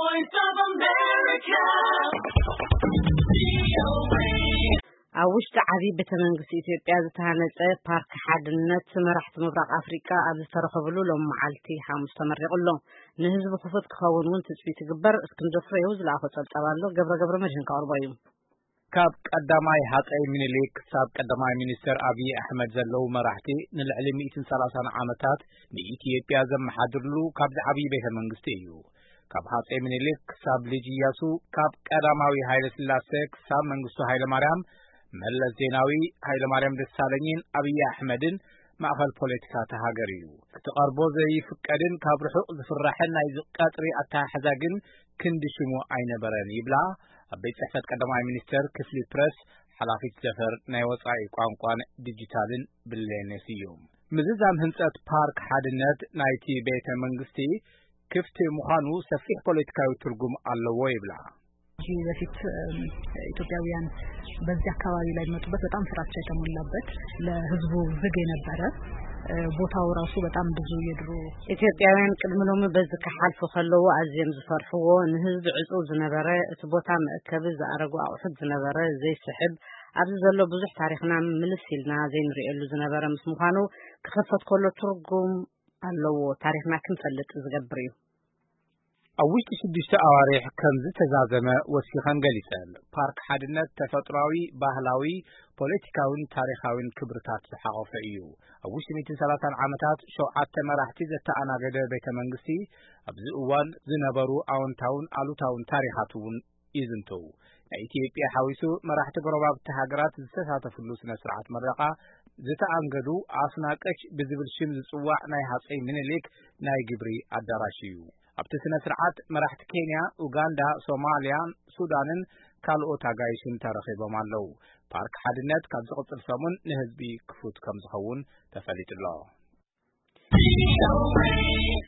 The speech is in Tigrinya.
Voice of America. አውሽ ተዓቢ በተመንግስት ኢትዮጵያ ዝተሃነጸ ፓርክ ሓድነት መራሕቲ ምብራቅ አፍሪካ ኣብ ዝተረኸብሉ ሎም መዓልቲ ሐሙስ ተመሪቑሎ ንህዝቢ ክፉት ክኸውን ትጽቢት ይግበር እስክንድር ፍሬው ዝላኸ ጸብጻባሎ ገብረ መድህን ካርባዩ ካብ ቀዳማይ ሃጸይ ምኒልክ ሳብ ቀዳማይ ሚኒስተር አብይ አሕመድ ዘለው መራሕቲ ንልዕሊ 130 ዓመታት ንኢትዮጵያ ዘመሓድርሉ ካብ ዝዓብይ ቤተ መንግስቲ እዩ ካብ ሃጸይ ምኒልክ ሳብ ልጅ ኢያሱ ካብ ቀዳማዊ ኃይለ ሥላሴ ሳብ መንግስቱ ኃይለ ማርያም መለስ ዜናዊ ኃይለ ማርያም ደሳለኝን አብይ አሕመድን ማእኸል ፖለቲካ ተሃገር እዩ ክትቀርቦ ዘይፍቀድን ካብ ርሑቕ ዝፍራሕን ናይ ዝቀጥሪ ኣታሓዛግን ክንድሽሙ ኣይነበረን ይብላ ኣብ ቤት ጽሕፈት ቀዳማይ ሚኒስተር ክፍሊ ፕረስ ሓላፊት ዘፈር ናይ ወጻኢ ቋንቋን ዲጂታልን ብሌነስ እዩ ምዝዛም ህንጸት ፓርክ ሓድነት ናይቲ ቤተ መንግስቲ ክፍቲ ምዃኑ ሰፊሕ ፖለቲካዊ ትርጉም ኣለዎ ይብላ በፊት ኢትዮጵያውያን በዚህ አካባቢ ላይ መጡበት በጣም ፍራቻ የተሞላበት ለህዝቡ ዝግ የነበረ ቦታው ራሱ በጣም ብዙ የድሮ ኢትዮጵያውያን ቅድምሎም በዚህ ከሐልፉ ከለው አዝየም ዝፈርሕዎ ንህዝብ ዕጹብ ዝነበረ እቲ ቦታ መእከብ ዘአረጉ አቁሑት ዝነበረ ዘይስሕብ ኣብዚ ዘሎ ብዙሕ ታሪኽና ምልስልና ዘይንሪኤሉ ዝነበረ ምስ ምዃኑ ክኸፈት ከሎ ትርጉም ኣለዎ ታሪኽና ክንፈልጥ ዝገብር እዩ አውሽቲ 6 አዋሪሕ ከም ዝተዛዘመ ወሲኸን ገሊጸን ፓርክ ሓድነት ተፈጥሯዊ ባህላዊ ፖለቲካውን ታሪኻውን ክብርታት ዝሓቆፈ እዩ አውሽቲ 130 ዓመታት ሸውዓተ መራሕቲ ዘተኣናገደ ቤተ መንግስቲ ኣብዚ እዋን ዝነበሩ ኣወንታውን አሉታውን ታሪኻቱን ይዝንተው ናይ ኢትዮጵያ ሓዊሱ መራሕቲ ጎረባብቲ ሃገራት ዝተሳተፍሉ ስነ ስርዓት መረቓ ዝተኣንገዱ ኣስናቀች ብዝብል ሽም ዝጽዋዕ ናይ ሃጸይ ምኒልክ ናይ ግብሪ ኣዳራሽ እዩ ኣብቲ ስነ ስርዓት መራሕቲ ኬንያ ኡጋንዳ ሶማሊያ ሱዳንን ካልኦት ኣጋይሽን ተረኺቦም ኣለው ፓርክ ሓድነት ካብ ዝቕጽል ሰሙን ንህዝቢ ክፉት ከም ዝኸውን ተፈሊጡሎ